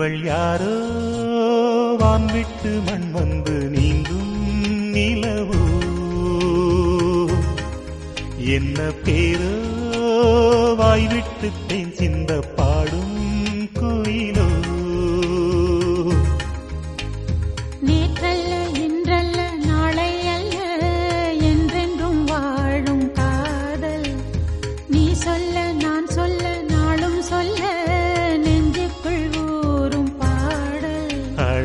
இவள் யாரோ வான்விட்டு மண் வந்து நீந்தும் நிலவோ, என்ன பேரோ வாய்விட்டு தேன் சிந்த பாடும் கோயிலோ. நேற்றல்ல இன்றல்ல நாளை அல்ல என்றென்றும் வாழும் காதல், நீ சொல்ல நான் சொல்ல நாளும் சொல்ல நெஞ்சுக்குள் ஊறும் பாடல்.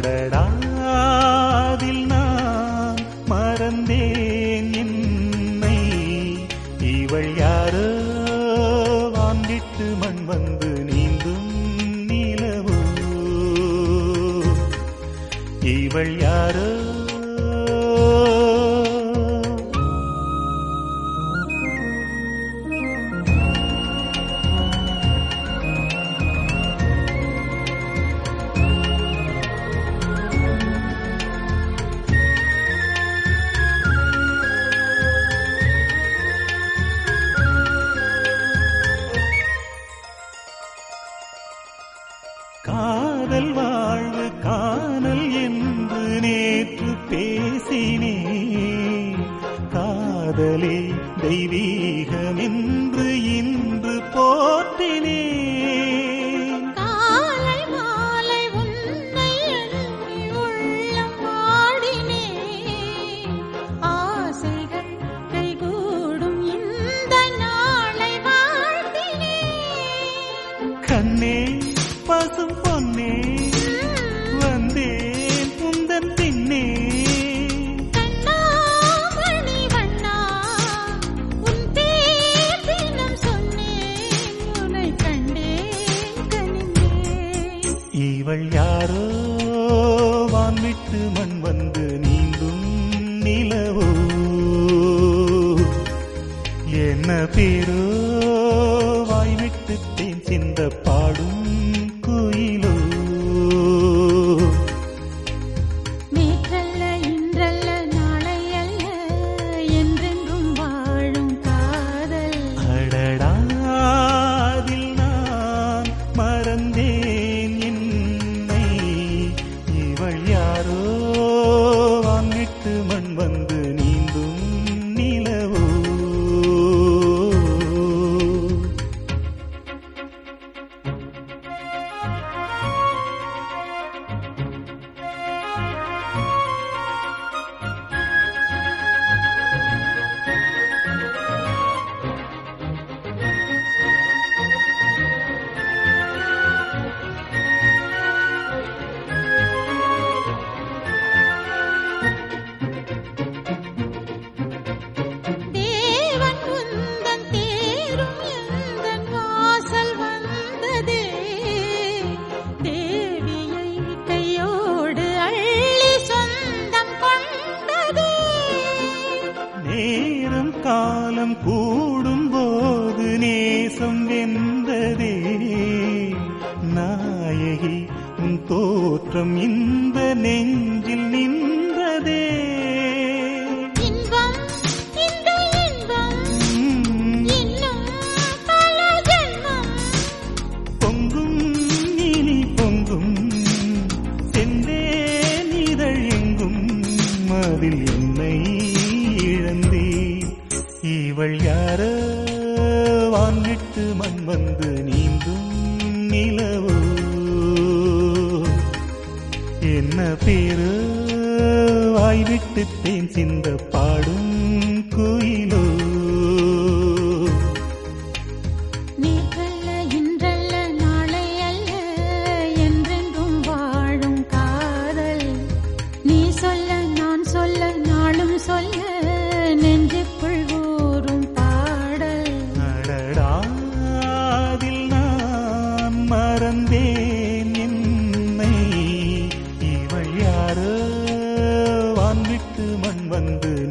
அடடாதில் நான் மறந்தேன் என்னை, இவள் யாரோ வான்விட்டு மண் வந்து நீந்தும் நிலவோ, இவள் யாரோ. காதல் வாழ்வு காணல் என்று நேற்று பேசினே, காதலே தெய்வீகம் என்று இன்று போற்றினே. காலை மாலை உன்னை எண்ணி உள்ளம் பாடினே, ஆசைகள் கைகூடும் இந்த நாளை வாழ்த்தினே. கண்ணே பசும் பொன்னே வந்தேன் உந்தன் பின்னே, கண்ணாமணி வண்ணா உன் பேர் தினம் சொன்னேன், உன்னை கண்டேன் கனிந்தேன். இவள் யாரோ வான்விட்டு மண் வந்து நீந்தும் நிலவோ, என்ன பேரோ வாய்விட்டு தேன் சிந்த பாடும் கோயிலோ. நேற்றல்ல இன்றல்ல நாளை அல்ல என்றென்றும் வாழும் காதல். அடடாதில் நான் மறந்தேன் என்னை, இவள் யாரோ வான்விட்டு மண் வந்து நீந்தும் நிலவோ. தேவன் உந்தன் தேரும் எந்தன் வாசல் வந்ததே, தேவியை கையோடு அள்ளி சொந்தம் கொண்டதே. நேரம் காலம் கூடும் போது நேசம் வென்றதே, நாயகி உன் தோற்றம் இந்த நெஞ்சில் நின்றதே. இன்பம் இந்த இன்பம் இன்னும் பல ஜென்மம், பொங்கும் இனி பொங்கும் சென்றே நிதழ் எங்கும், அதில் என்னை இழந்தேன். இவள் யாரோ வான்விட்டு மண் வந்து நீந்தும் நிலவோ, என்ன பேரு வாய்விட்டு தேன் சிந்த பாடும் கோயிலோ. நேற்றல்ல இன்றல்ல நாளை அல்ல என்றென்றும் வாழும் காதல், நீ சொல்ல நான் சொல்ல நாளும் சொல்ல நெஞ்சுக்குள் ஊறும் பாடல். அடடாதில் நான் மறந்தேன் என்னை, இவள் யாரோ வான்விட்டு மண் வந்து